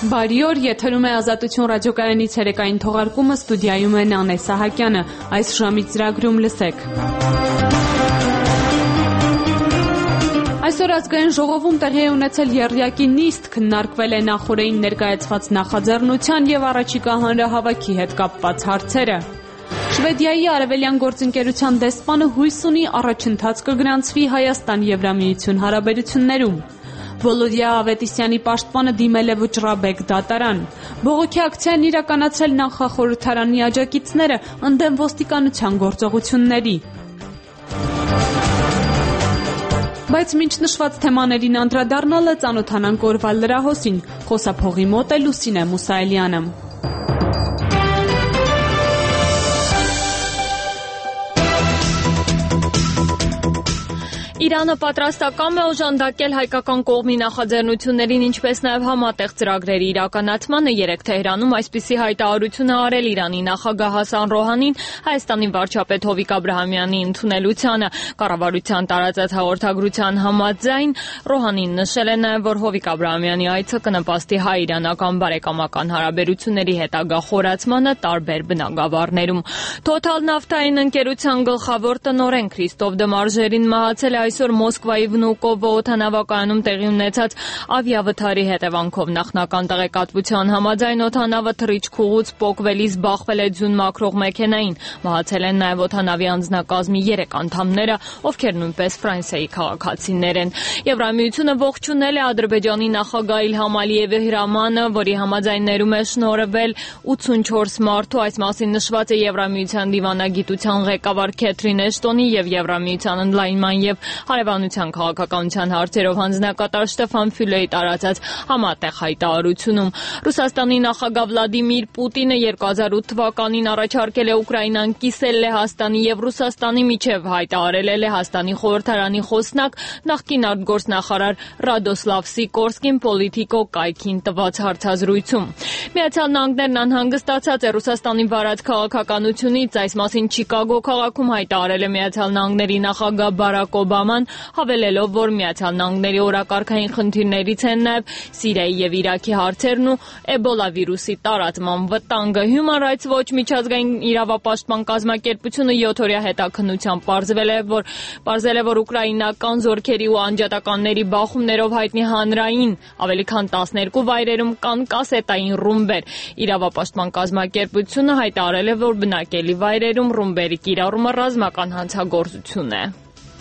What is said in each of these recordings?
Բարի օր, եթերում է Ազատություն ռադիոկայանից ցերեկային թողարկումը, ստուդիայում է Նանե Սահակյանը, այս ժամից ծրագրում լսեք։ Այսօր ազգային ժողովում տեղի է ունեցել եռյակի նիստ, քննարկվել է նախօրեին ներկայացված նախաձեռնության եւ առաջիկա հանրահավաքի հետ կապված հարցերը։ Շվեդիայի արևելյան գործընկերության դեսպանը հույս ունի առաջընթաց կգրանցվի Հայաստան-Եվրամիություն հարաբերություններում։ Վոլոդիա Ավետիսյանի պաշտպանը դիմել է վճռաբեկ դատարան։ Բողոքի ակցիան իրականացրել նախախորհրդարանի աջակիցները ընդդեմ ոստիկանության գործողությունների։ Բայց մինչ նշված թեմաներին անդրադառնալը ծանոթանանք օրվա լրահոսին, խոսափողի մոտ է Լուսինե Մուսայելյանը։ Իրանը պատրաստակամ է օժանդակել հայկական կողմի նախաձեռնություններին, ինչպես նաև համատեղ ծրագրերի իրականացմանը։ Երեկ Թեհրանում այսպիսի հայտարարություն է արել Իրանի նախագահ Հասան Ռոհանին Հայաստանի վարչապետ Հովիկ Աբրահամյանի ընդունելությանը։ Կառավարության տարածած հաղորդագրության համաձայն Ռոհանին նշել է նաև, որ Հովիկ Աբրահամյանի այցը կնպաստի հայ-իրանական բարեկամական հարաբերությունների հետագա խորացմանը տարբեր բնագավառներում։ Total նավթային ընկերության գլխավոր տնօրեն Քրիստոֆ Դմարժերին մահացել է այսօր Մոսկվայի Վնուկովո օդանավակայանում տեղի ունեցած ավիավթարի հետևանքով։ Նախնական տեղեկատվության համաձայն օդանավը թռիչքուղուց պոկվելիս բախվել է ձյուն մաքրող մեքենային։ Մահացել են նաև օդանավի անձնակազմի 3 անդամները, ովքեր նույնպես Ֆրանսիայի քաղաքացիներ են։ Եվրամիությունը ողջունել է Ադրբեջանի նախագահ Իլհամ Ալիևի հրամանը, որի համաձայն ներում է շնորհվել 84 մարդու։ Այս մասին նշված է Եվրամիության դիվանագիտության ղեկավար Քեթրին Էշտոնի եւ Եվրամիության ընդլայնման եւ հարևանության քաղաքականության հարցերով հանձնակատար Շտեֆան Ֆյուլեի տարածած համատեղ հայտարարությունում։ Ռուսաստանի նախագահ Վլադիմիր Պուտինը 2008 թվականին առաջարկել է Ուկրաինան կիսել Լեհաստանի եւ Ռուսաստանի միջև, հայտարարել է Լեհաստանի խորհրդարանի խոսնակ նախկին արտգործնախարար Ռադոսլավ Սիկորսկին Պոլիտիկո կայքին տված հարցազրույցում։ Միացյալ Նահանգներն անհանգստացած է Ռուսաստանի վարած քաղաքականությունից։ Այս մասին Չիկագո քաղաքում հայտարարել է Միացյալ Նահանգների նախագահ Բարակ Օբաման, հավելելով, որ Միացյալ Նահանգների օրակարգային խնդիրներից են նաև Սիրիայի եւ Իրաքի հարցերն ու Էբոլա վիրուսի տարածման վտանգը։ Human Rights Watch միջազգային իրավապաշտպան կազմակերպությունը 7-օրյա հետաքննությամբ պարզել է, որ ուկրաինական զորքերի ու անջատականների բախումներով հայտնի հանրային ավելի քան 12 վայրերում կան կասետային ռումբեր։ Իրավապաշտպան կազմակերպությունը հայտարարել է, որ բնակելի վայրերում ռումբերի կիրառումը ռազմական հանցագործություն է։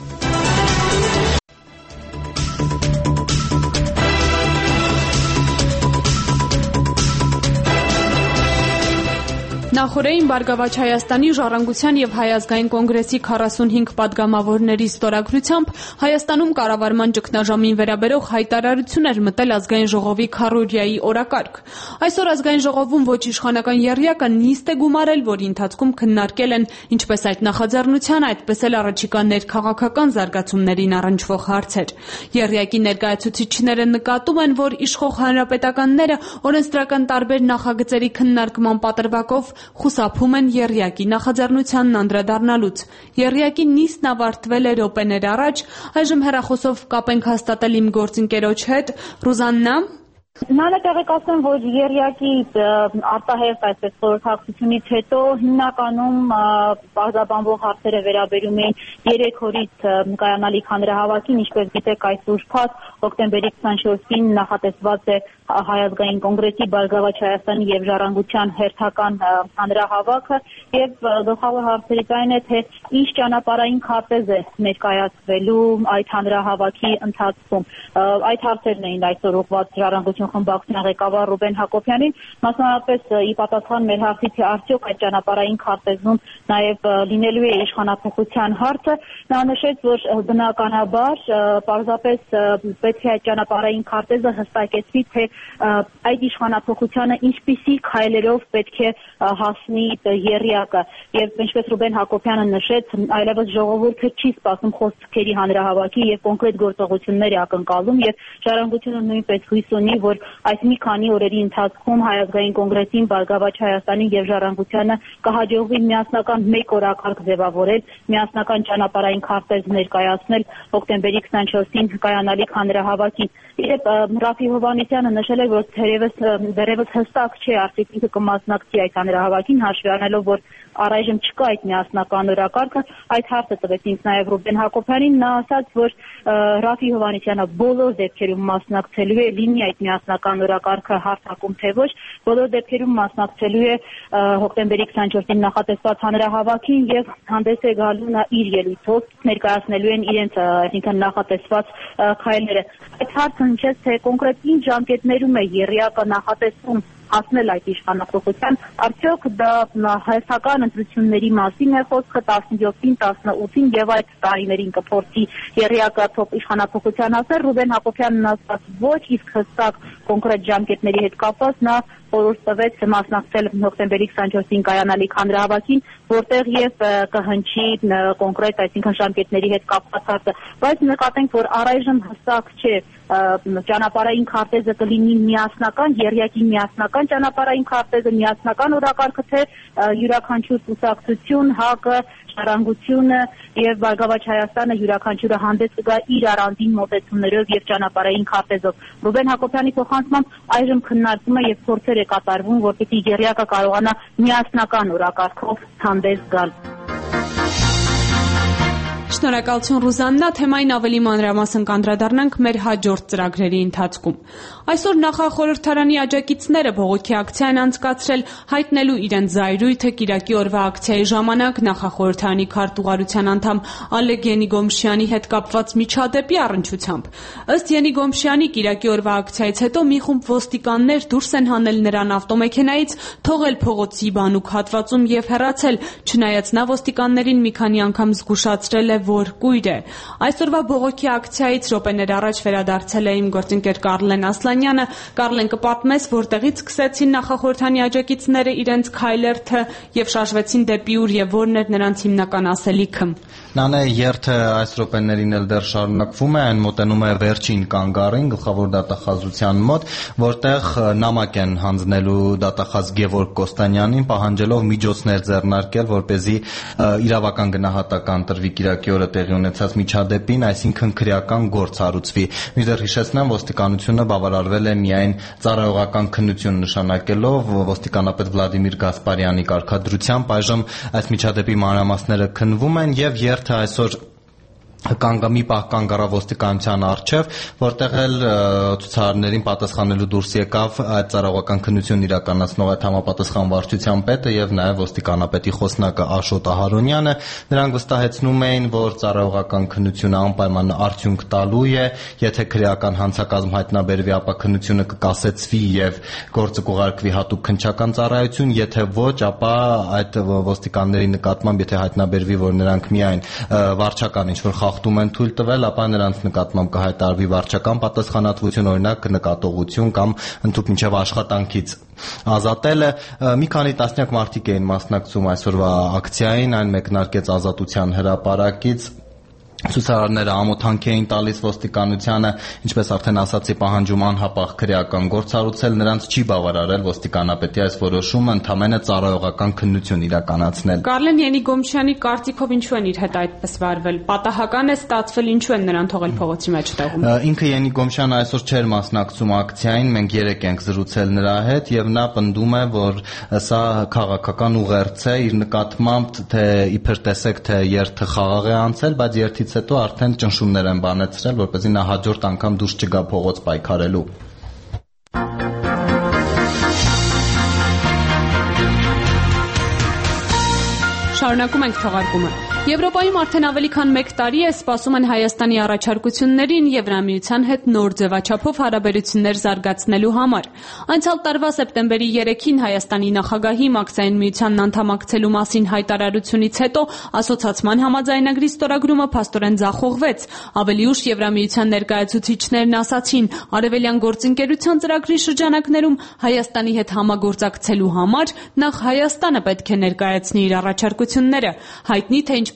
Նախորդին Բարգավաճ Հայաստանի Ժառանգության եւ Հայ ազգային կոնգրեսի 45 падգամավորների ստորագրությամբ Հայաստանում կառավարման ճգնաժամին վերաբերող հայտարարություն էր մտել ազգային ժողովի քառօրյայի օրակարգ։ Այսօր ազգային ժողովում ոչ իշխանական եռյակը նիստ է գումարել, որի ընթացքում քննարկել են ինչպես այդ նախաձեռնության, այդպես էլ առաջիկա ներքաղաքական զարգացումներին առնչվող հարցեր։ Եռյակի ներկայացուցիչները նկատում են, որ իշխող հանրապետականները օրենսդրական տարբեր նախագծերի քննարկման պատրվակով խուսափում են եռյակի նախաձեռնությանն անդրադառնալուց։ Եռյակի նիստն ավարտվել է րոպեներ առաջ, այժմ հեռախոսով կապ ենք հաստատել իմ գործընկերոջ հետ, Ռուզաննա։ Նաեւ տեղեկացնեմ, որ եռյակի արտահերթ այսպես խորհրդակցությունից հետո հիմնականում բարձրաբանվող հարցերը վերաբերում էին 3 օրից կայանալիք հանրահավաքին, ինչպես գիտեք, այս ուրբաթ հոկտեմբերի 24-ին նախատեսված է Հայ ազգային կոնգրեսի Բարգավաճ Հայաստանի եւ Ժառանգության հերթական հանրահավաքը եւ գլխավոր հարցերից այն է, թե ինչ ճանապարհային քարտեզ է ներկայացվելու այդ հանրահավաքի ընթացքում։ Այդ հարցերն էին այսօր ուղղված Ժառանգություն խմբակցության ղեկավար Ռուբեն Հակոբյանին, մասնավորապես ի պատասխան մեր հարցի, թե արդյոք այդ ճանապարհային քարտեզում նաեւ լինելու է իշխանափոխության հարցը, նա նշեց, որ բնականաբար պարզապես պետք է այդ ճանապարհային քարտեզը հստակեցվի, թե այդ իշխանափոխությանը ինչպիսի քայլերով պետք է հասնի եռյակը եւ ինչպես Ռուբեն Հակոբյանը նշեց, այլևս ժողովուրդը չի սպասում խոսքերի հանրահավաքի եւ կոնկրետ գործողությունների ակնկալում եւ Ժառանգությունը նույնպես հույս ունի, որ որ այս մի քանի օրերի ընթացքում Հայ ազգային կոնգրեսին, Բարգավաճ Հայաստանին եւ Ժառանգությանը կհաջողվի միասնական մեկ օրակարգ ձևավորել, միասնական ճանապարհային քարտեզ ներկայացնել հոկտեմբերի 24-ին կայանալիք հանրահավաքին։ Իդեպ Ռաֆի Հովհաննիսյանը նշել է, որ դեռևս հստակ չէ արդյոք ինքը կմասնակցի այդ հանրահավաքին, հաշվի առնելով, որ առայժմ չկա այդ միասնական օրակարգը, այդ հարցը տվեց ինձ նաև Ռուբեն Հակոբյանին, նա ասաց, որ Ռաֆի Հովհաննիսյանը բոլոր դեպքերում մասնակցելու է, լինի այդ միասնական օրակարգը հարթակում թե ոչ, բոլոր դեպքերում մասնակցելու է հոկտեմբերի 24-ին նախատեսված հանրահավաքին եւ հանդես է գալու նա իր ելույթով, ներկայացնելու են իրենց այսինքն նախատեսված քայլերը։ Այդ հարցը հնչեց, թե կոնկրետ ինչ ժամկետներում է ԵՌԻԱԿ-ը նախատեսում հասնել այդ իշխանափոխության, արդյոք դա հայաստական ընտրությունների մասին է խոսքը 17-ին, 18-ին եւ այդ տարիներին կփորձի ԵՌԻԱԿ-ը իշխանափոխության հասնել։ Ռուբեն Հակոբյանն ասաց ոչ, իսկ հստակ կոնկրետ ժամկետների հետ կապված նա որոշ տվեց մասնակցել հոկտեմբերի 24-ին կայանալիք հանրահավաքին, որտեղ եւ կհնչի կոնկրետ, այսինքն ժամկետների հետ կապված հարցը, բայց նկատենք, որ առայժմ հստակ չէ ճանապարհային քարտեզը կլինի միասնական, ԵՌԻԱԿ-ի միասնական ճանապարհային քարտեզը, միասնական օրակարգը, թե յուրաքանչյուր կուսակցություն, ՀԱԿ-ը, Ժառանգությունը եւ Բարգավաճ Հայաստանը յուրաքանչյուրը հանդես կգա իր առանձին մոտեցումներով եւ ճանապարհային քարտեզով։ Ռուբեն Հակոբյանի փոխանցմամբ այժմ քննարկվում է եւ փորձեր է կատարվում, որպեսզի ԵՌԻԱԿ-ը կարողանա միասնական օրակարգով հանդես գալ։ Շնորհակալություն Ռուզաննա, թեմային ավելի մանրամասն կանդրադառնանք մեր հաջորդ ծրագրերի ընթացքում։ Այսօր նախախորհրդարանի աջակիցները բողոքի ակցիա են անցկացրել հայտնելու իրենց զայրույթը կիրակի օրվա ակցիայի ժամանակ նախախորհրդարանի քարտուղարության անդամ Ալեկ Ենիգոմշյանի հետ կապված միջադեպի առնչությամբ։ Ըստ Ենիգոմշյանի կիրակի օրվա ակցիայից հետո մի խումբ ոստիկաններ դուրս են հանել նրան ավտոմեքենայից, թողել փողոցի բանուկ հատվածում եւ հեռացել, չնայած նա ոստիկաններին մի քանի անգամ զգուշացրել է, որ կույր է։ Այսօրվա բողոքի ակցիայից րոպեներ առաջ վերադարձել է իմ գործընկեր Կարլեն Ասլանյանը։ Կարլեն, կպատմես, որտեղից սկսեցին նախախորհրդանի աջակիցները իրենց քայլերթը եւ շարժվեցին դեպի ուր եւ որն էր նրանց հիմնական ասելիքը։ Նանե երթը այս րոպեներին էլ դեռ շարունակվում է, այն մոտենում է վերջին կանգառին, գլխավոր դատախազության մոտ, որտեղ նամակ են հանձնելու դատախազ Գևորգ Կոստանյանին, պահանջելով միջոցներ ձեռնարկել, որպեսզի իրավական գնահատական տրվի կիրակի օրը տեղի ունեցած միջադեպին, այսինքն քրեական գործ հարուցվի։ Մինչդեռ հիշեցնեմ, ոստիկանությունը բավարարվել է միայն ծառայողական քննություն նշանակելով ոստիկանապետ Վլադիմիր Գասպարյանի կարգադրությամբ, այժմ այս միջադեպի մանրամասները քննվում են եւ երթը այսօր մի պահ կանգ առավ ոստիկանության առջև, որտեղ էլ ցուցարարներին պատասխանելու դուրս եկավ այդ ծառայողական քննությունն իրականացնող այդ համապատասխան վարչության պետը եւ նաեւ ոստիկանապետի խոսնակը Աշոտ Ահարոնյանը։ Նրանք վստահեցնում էին, որ ծառայողական քննությունը անպայման արդյունք տալու է, եթե քրեական հանցակազմ հայտնաբերվի, ապա քննությունը կկասեցվի եւ գործը կուղարկվի հատուկ քննչական ծառայություն, եթե ոչ, ապա այդ ոստիկանների նկատմամբ, եթե հայտնաբերվի, որ նրանք միայն վարչական ինչ-որ խախտում են թույլ տվել, ապա նրանց նկատմամբ կհայտարարվի վարչական պատասխանատվություն, օրինակ նկատողություն կամ ընդհանուր մինչև աշխատանքից ազատելը։ Մի քանի տասնյակ մարդիկ էին մասնակցում այսօրվա ակցիային, այն մեկնարկեց Ազատության հրապարակից։ Ցուցարարները ամոթանք էին տալիս ոստիկանությանը, ինչպես արդեն ասացի, պահանջում անհապաղ քրեական գործ հարուցել, նրանց չի բավարարել ոստիկանապետի այս որոշումը, ընդամենը ծառայողական քննություն իրականացնել։ Կարլեն Ենիգոմշյանի կարծիքով ինչու են իր հետ այդպես վարվել։ Պատահական է ստացվել, ինչու են նրան թողել փողոցի մեջտեղում։ Ինքը Ենիգոմշյանը այսօր չէր մասնակցում ակցիային, մենք երեք ենք զրուցել նրա հետ եւ նա պնդում է, որ սա քաղաքական ուղերձ է իր նկատմամբ, թե իբր տեսեք, թե երթը խաղաղ է անցել, բայց երթի հետո արդեն ճնշումներ են բանեցրել, որպեսզի նա հաջորդ անգամ դուրս չգա փողոց պայքարելու։ Շարունակում ենք թողարկումը։ Եվրոպայում արդեն ավելի քան 1 տարի է սպասում են Հայաստանի առաջարկություններին Եվրամիության հետ նոր ձևաչափով հարաբերություններ զարգացնելու համար։ Անցյալ տարվա սեպտեմբերի 3-ին Հայաստանի նախագահի Մաքսային միությանն անդամակցելու մասին հայտարարությունից հետո ասոցացման համաձայնագրի ստորագրումը փաստորեն ձախողվեց։ Ավելի ուշ Եվրամիության ներկայացուցիչներն ասացին, արևելյան գործընկերության ծրագրի շրջանակներում Հայաստանի հետ համագործակցելու համար նախ Հայաստանը պետք է ներկայացնի իր առաջարկությունները։ Հայտնի թե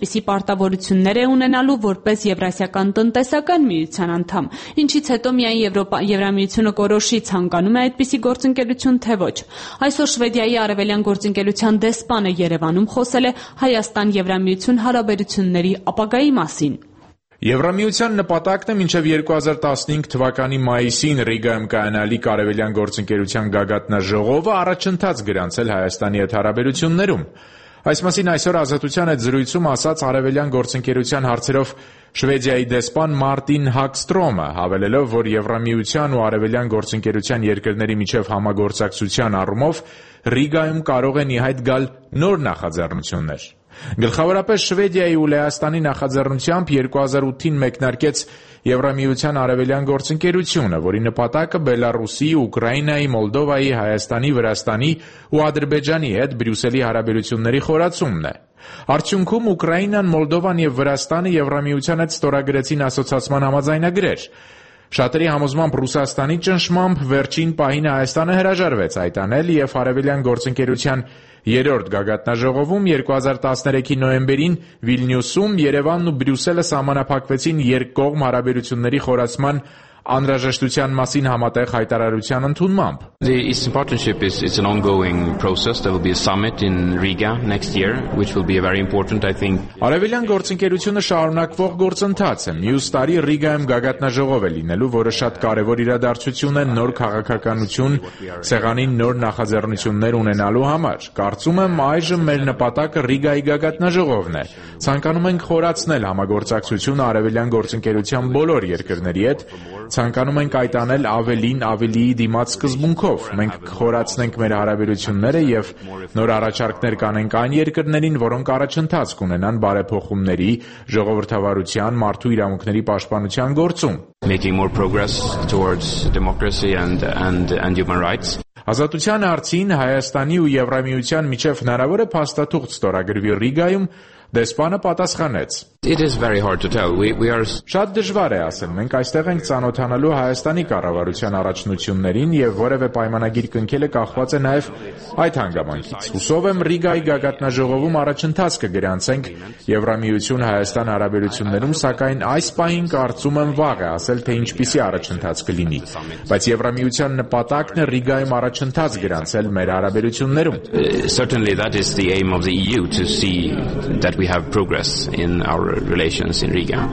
ինչպիսի պարտավորություններ է ունենալու որպես Եվրասիական տնտեսական միության անդամ, ինչից հետո միայն Եվրամիությունը կորոշի ցանկանում է այդպիսի գործընկերություն թե ոչ։ Այսօր Շվեդիայի արևելյան գործընկերության դեսպանը Երևանում խոսել է Հայաստան-Եվրամիություն հարաբերությունների ապագայի մասին։ Եվրամիության նպատակն է մինչև 2015 թվականի մայիսին Ռիգայում կայանալիք արևելյան գործընկերության գագաթնաժողովը առաջընթաց գրանցել Հայաստանի հետ հարաբերություններում։ Այս մասին այսօր Ազատության հետ զրույցում ասաց արևելյան գործընկերության հարցերով Շվեդիայի դեսպան Մարտին Հակստրոմը, հավելելով, որ Եվրամիության ու արևելյան գործընկերության երկրների միջև համագործակցության առումով Ռիգայում կարող են ի հայտ գալ նոր նախաձեռնություններ։ Գլխավորապես Շվեդիայի ու Լեհաստանի նախաձեռնությամբ 2008-ին մեկնարկեց Եվրամիության արևելյան գործընկերությունը, որի նպատակը Բելարուսի, Ուկրաինայի, Մոլդովայի, Հայաստանի, Վրաստանի ու Ադրբեջանի հետ Բրյուսելի հարաբերությունների խորացումն է։ Արդյունքում Ուկրաինան, Մոլդովան եւ Վրաստանը Եվրամիության հետ ստորագրեցին ասոցիացիան համաձայնագրեր։ Շատերի համոզմամբ Ռուսաստանի ճնշմամբ վերջին պահին Հայաստանը հրաժարվեց այդ անել եւ արևելյան գործընկերության երրորդ գագաթնաժողովում 2013-ի նոյեմբերին Վիլնյուսում Երևանն ու Բրյուսելը սահմանափակվեցին երկկողմ հարաբերությունների խորացման անհրաժեշտության մասին համատեղ հայտարարության ընդունմամբ։ The Eastern Partnership is an ongoing process. There will be a summit in Riga next year, which will be very important, I think. Արևելյան գործընկերությունը շարունակվող գործընթաց է։ Մյուս տարի Ռիգայում գագաթնաժողով է լինելու, որը շատ կարևոր իրադարձություն է նոր քաղաքականություն, սեղանին նոր նախաձեռնություններ ունենալու համար։ Կարծում եմ այժմ մեր նպատակը Ռիգայի գագաթնաժողովն է։ Ցանկանում ենք խորացնել համագործակցությունը արևելյան գործընկերության բոլոր երկրների հետ։ Ցանկանում ենք այդ անել ավելիի դիմաց սկզբունքով։ Մենք կխորացնենք մեր հարաբերությունները եւ նոր առաջարկներ կանենք այն երկրներին, որոնք առաջընթաց կունենան բարեփոխումների, ժողովրդավարության, մարդու իրավունքների պաշտպանության գործում։ Making more progress towards democracy and human rights. Ազատության հարցին Հայաստանի ու Եվրամիության միջև հնարավոր է փաստաթուղթ ստորագրվի Ռիգայում, դեսպանը պատասխանեց. It is very hard to tell. We are Շատ դժվար է ասել։ Մենք այստեղ ենք ծանոթանալու Հայաստանի կառավարության առաջնություններին եւ որևէ պայմանագիր կնքելը կախված է նաեւ այդ հանգամանքից։ Հուսով եմ Ռիգայի գագաթնաժողովում առաջընթաց կգրանցենք Եվրամիություն-Հայաստան հարաբերություններում, սակայն այս պահին կարծում եմ վաղ է ասել, թե ինչպիսի առաջընթաց կլինի։ Բայց Եվրամիության նպատակն է Ռիգայում առաջընթաց գրանցել մեր հարաբերություններում։ Certainly that is the aim of the EU to see that we have progress in our relations in Riga.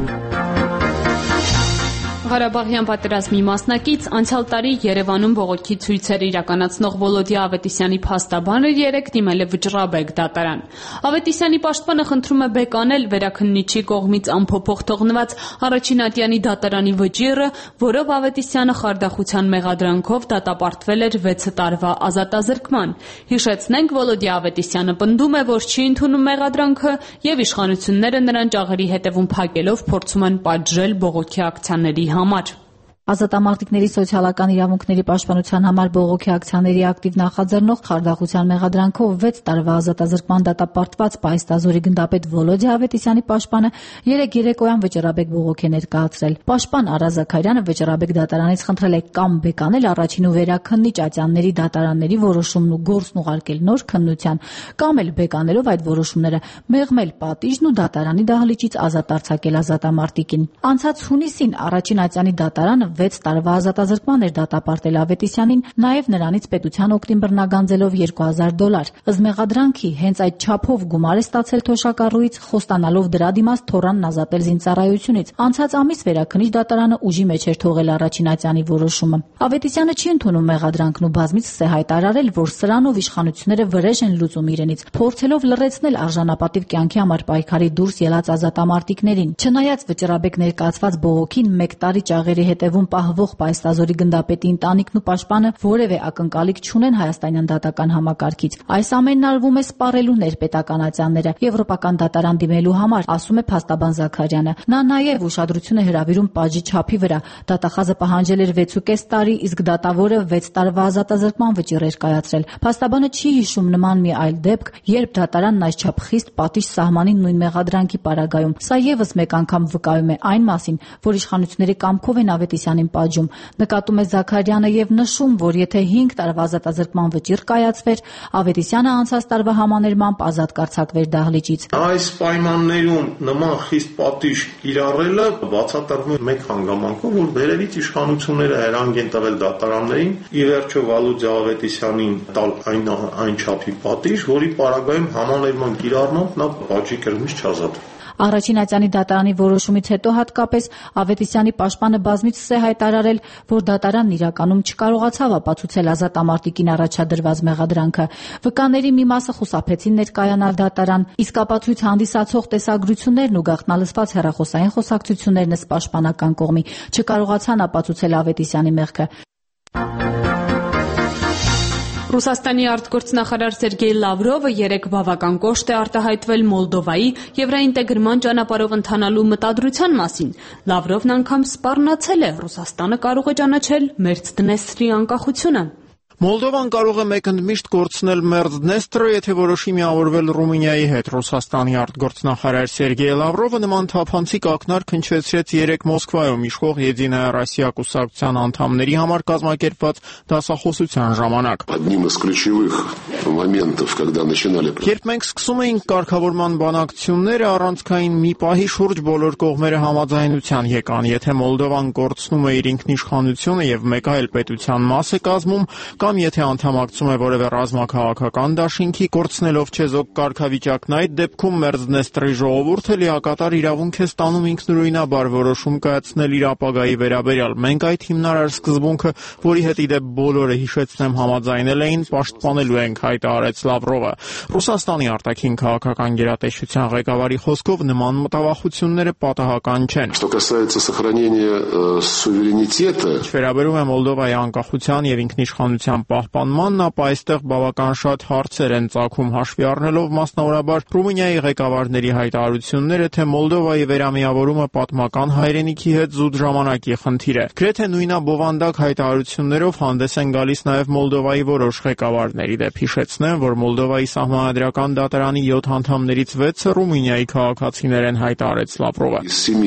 Ղարաբաղյան պատերազմի մասնակից անցյալ տարի Երևանում բողոքի ցույցեր իրականացնող Վոլոդիա Ավետիսյանի փաստաբանը երեկ դիմել է Վճռաբեկ դատարան։ Ավետիսյանի պաշտպանը խնդրում է բեկանել վերաքննիչի կողմից անփոփոխ թողնված առաջին դատարանի վճիռը, որով Ավետիսյանը խարդախության մեղադրանքով դատապարտվել էր 6 տարվա ազատազրկման։ Հիշեցնենք, Վոլոդիա Ավետիսյանը պնդում է, որ չի ընդունում մեղադրանքը եւ իշխանությունները նրան ճաղերի հետևում փակելով փորձում են պատժել բողոքի ակցիաների համար։ Ազատամարտիկների սոցիալական իրավունքների պաշտպանության համար բողոքի ակցիաների ակտիվ նախաձեռնող խարդախության մեղադրանքով 6 տարվա ազատազրկման դատապարտված Պայստազորի գնդապետ Վոլոդիա Ավետիսյանի պաշտպանը երեկ երեկոյան Վճռաբեկ բողոք է ներկայացրել։ Պաշտպան Արա Զաքարյանը Վճռաբեկ դատարանից խնդրել է կամ բեկանել առաջին ու վերաքննիչ ատյանների դատարանների որոշումն ու գործն ուղարկել նոր քննության, կամ էլ բեկանելով այդ որոշումները մեղմել պատիժն ու դատարանի դահլիճից ազատ արձակել ազատամարտիկին։ Անցած հունիսին առաջին ատյանի դատարանը 6 տարվա ազատազրկման էր դատապարտել Ավետիսյանին, նաև նրանից պետության օգտին բռնագանձելով $2000։ Ըստ մեղադրանքի հենց այդ չափով գումար է ստացել թոշակառուից, խոստանալով դրա դիմաց թորանն ազատել զինծառայությունից։ Անցած ամիս վերաքննիչ դատարանը ուժի մեջ էր թողել առաջին ատյանի որոշումը։ Ավետիսյանը չի ընդունում մեղադրանքն ու բազմիցս է հայտարարել, որ սրանով իշխանությունները վրեժ են լուծում իրենից, փորձելով լռեցնել արժանապատիվ կյանքի համար պայքարի դուրս ելած ազատամարտիկներին։ Չնայած Վճռաբեկ ներկայացված բողոքին 1 տարի ճաղերի հետևում պահվող Պայստազորի գնդապետի ընտանիքն ու պաշտպանը որևէ ակնկալիք չունեն հայաստանյան դատական համակարգից։ Այս ամենն արվում է սպառելու ներպետական ատյանները եվրոպական դատարան դիմելու համար, ասում է փաստաբան Զաքարյանը։ Նա նաև ուշադրություն է հրավիրում պատժի չափի վրա։ Դատախազը պահանջել էր 6.5 տարի, իսկ դատավորը 6 տարվա ազատազրկման վճիռ էր կայացրել։ Փաստաբանը չի հիշում նման մի այլ դեպք, երբ դատարանն այսչափ խիստ պատիժ սահմանին նույն մեղադրանքի պարագայում։ Սա եւս մեկ անգամ վկայում է այն մասին, որ իշխանությունների կամքով են Ավետիսյանի Ավետիսյանին պատժում։ Նկատում է Զաքարյանը եւ նշում, որ եթե 5 տարվա ազատազրկման վճիռ կայացվեր, Ավետիսյանը անցած տարվա համաներմամբ ազատ կարձակվեր դահլիճից։ Այս պայմաններում նման խիստ պատիժ կիրառելը բացատրվում է մեկ հանգամանքով, որ վերևից իշխանությունները հերանգ են տվել դատարաններին, ի վերջո Վալուդյա Ավետիսյանին տալ այն չափի պատիժ, որի պարագայում համաներման կիրառմամբ նա պատժի կրմից չազատվի։ Առաջին ատյանի դատարանի որոշումից հետո հատկապես Ավետիսյանի պաշտպանը բազմիցս է հայտարարել, որ դատարանն իրականում չկարողացավ ապացուցել Ազատ Ամարտիկին առաջադրված մեղադրանքը։ Վկաների մի մասը խուսափեցին ներկայանալ դատարան, իսկ ապացույց հանդիսացող տեսագրություններն ու գաղտնալսված հեռախոսային խոսակցություններն ըստ պաշտպանական կողմի չկարողացան ապացուցել Ավետիսյանի մեղքը։ Ռուսաստանի արտգործնախարար Սերգեյ Լավրովը երեկ բավական կոշտ է արտահայտվել Մոլդովայի եվրաինտեգրման ճանապարհով ընթանալու մտադրության մասին։ Լավրովն անգամ սպառնացել է՝ Ռուսաստանը կարող է ճանաչել Մերձդնեստրի անկախությունը։ Մոլդովան կարող է մեկընդմիշտ կորցնել Մերձդնեստրը, եթե որոշի միավորվել Ռումինիայի հետ։ Ռուսաստանի արտգործնախարար Սերգեյ Լավրովը նման թափանցիկ ակնարկ հնչեցրեց երեկ Մոսկվայում իշխող Եդիная Россия կուսակցության անդամների համար կազմակերպված դասախոսության ժամանակ։ Երբ մենք սկսում էինք կարգավորման բանակցությունները, առանցքային մի պահի շուրջ բոլոր կողմերը համաձայնության եկան, եթե Մոլդովան կորցնում է իր ինքնիշխանությունը եւ մեկ այլ պետության մաս է կազմում, կամ եթե անդամակցում է որևէ ռազմաքաղաքական դաշինքի, կորցնելով չեզոք կարգավիճակն, այդ դեպքում Մերձդնեստրի ժողովուրդը լիակատար իրավունք է ստանում ինքնուրույնաբար որոշում կայացնել իր ապագայի վերաբերյալ։ Մենք այդ հիմնարար սկզբունքը, որի հետ իդեպ բոլորը հիշեցնեմ համաձայնել էին, պաշտպանելու ենք, հայտարարեց Լավրովը։ Ռուսաստանի արտաքին քաղաքական գերատեսչության ղեկավարի խոսքով նման մտավախությունները պատահական չեն։ Վերաբերում է Մոլդովայի անկախության եւ ինքնիշխանության պահպանմանն, ապա այստեղ բավական շատ հարցեր են ծագում, հաշվի առնելով մասնավորաբար Ռումինիայի ղեկավարների հայտարարությունները, թե Մոլդովայի վերամիավորումը պատմական հայրենիքի հետ զուտ ժամանակի խնդիր է։ Գրեթե նույնաբովանդակ հայտարարություններով հանդես են գալիս նաև Մոլդովայի որոշ ղեկավարներ։ Իդեպ հիշեցնեմ, որ Մոլդովայի սահմանադրական դատարանի 7 անդամներից 6-ը Ռումինիայի քաղաքացիներ են, հայտարարեց Լավրովը։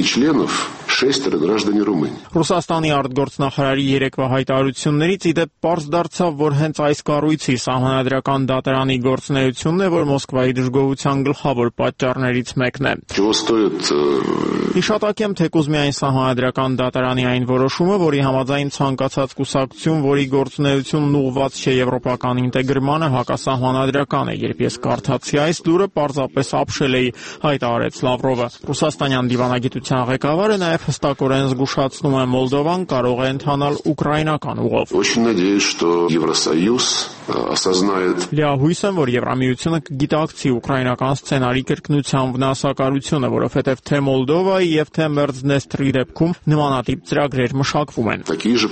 Ռուսաստանի արտգործնախարարի երեկվա հայտարարություններից իդեպ պարզ դարձավ, որ հենց այս կառույցի սահմանադրական դատարանի գործունեությունն է, որ Մոսկվայի դժգոհության գլխավոր պատճառներից մեկն է։ Հիշատակեմ թեկուզ միայն սահմանադրական դատարանի այն որոշումը, որի համաձայն ցանկացած կուսակցություն, որի գործունեությունն ուղղված չէ եվրոպական ինտեգրմանը, հակասահմանադրական է։ Երբ ես կարդացի այս լուրը, պարզապես ապշել էի, հայտարարեց Լավրովը։ Ռուսաստանյան դիվանագիտության ղեկավարը նաև հստակորեն զգուշացնում է, Մոլդովան կարող է ընթանալ ուկրաինական ուղով։ Լիահույս եմ, որ Եվրամիությունը կգիտակցի ուկրաինական սցենարի կրկնության վնասակարությունը, որովհետև թե Մոլդովայի եւ թե Մերձդնեստրի դեպքում նմանատիպ ծրագրեր մշակվում են։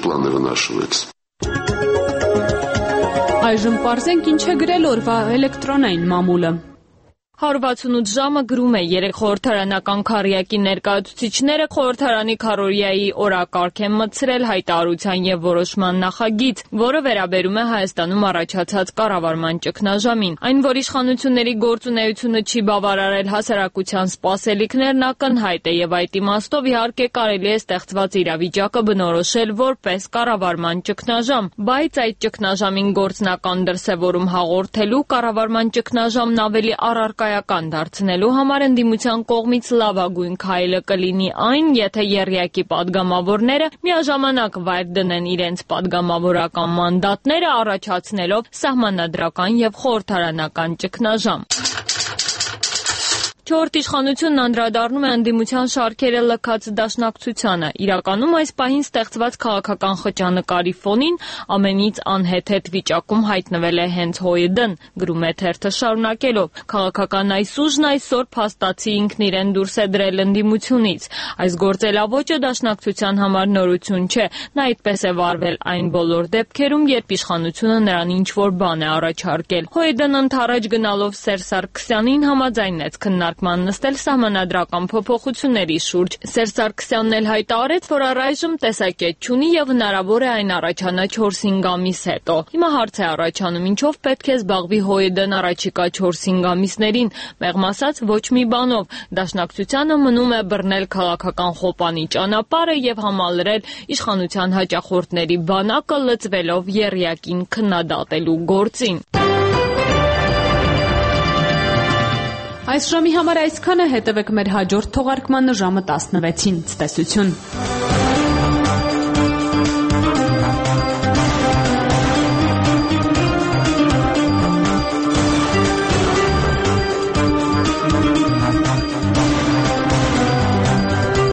Այժմ պարզենք ինչ է գրել օրվա էլեկտրոնային մամուլը։ 168 ժամը գրում է երեք խորհրդարանական քառյակի ներկայացուցիչները խորհրդարանի քառօրյայի օրակարգ են մտցրել հայտարարության եւ որոշման նախագիծ, որը վերաբերում է Հայաստանում առաջացած կառավարման ճգնաժամին։ Այն, որ իշխանությունների գործունեությունը չի բավարարել հասարակության սպասելիքներն, ակնհայտ է եւ այդ իմաստով իհարկե կարելի է ստեղծված իրավիճակը բնորոշել որպես կառավարման ճգնաժամ, բայց այդ ճգնաժամին գործնական դրսևորում հաղորդելու կառավարման ճգնաժամն ավելի առարկա դարձնելու համար ընդդիմության կողմից լավագույն քայլը կլինի այն, եթե եռյակի պատգամավորները միաժամանակ վայր դնեն իրենց պատգամավորական մանդատները, առաջացնելով սահմանադրական եւ խորհրդարանական ճգնաժամ։ Չորրորդ իշխանությունն անդրադառնում է ընդդիմության շարքերը լքած դաշնակցությանը։ Իրականում այս պահին ստեղծված քաղաքական խճանկարի ֆոնին ամենից անհեթեթ վիճակում հայտնվել է հենց ՀՅԴ-ն, գրում է թերթը շարունակելով։ Քաղաքական այս ուժն այսօր փաստացի ինքն իրեն դուրս է դրել ընդդիմությունից։ Այս գործելավոճը դաշնակցության համար նորություն չէ։ Նա այդպես է վարվել այն բոլոր դեպքերում, երբ իշխանությունը նրան ինչ-որ բան է առաջարկել։ ՀՅԴ-ն ընդառաջ գնալով Սերժ Սարգսյանին համաձայնեց քննարկել քննարկման նստել սահմանադրական փոփոխությունների շուրջ։ Սերժ Սարգսյանն էլ հայտարարեց, որ առայժմ տեսակետ չունի եւ հնարավոր է այն առաջանա 4-5 ամիս հետո։ Հիմա հարց է առաջանում, ինչով պետք է զբաղվի ՀՅԴ-ն առաջիկա 4-5 ամիսներին, մեղմ ասած ոչ մի բանով։ Դաշնակցությանը մնում է բռնել քաղաքական խոպանի ճանապարհը եւ համալրել իշխանության հաճախորդների բանակը, լծվելով եռյակին քննադատելու գործին։ Այս ժամի համար այսքանը, հետևեք մեր հաջորդ թողարկմանը ժամը 16-ին։ Ցտեսություն։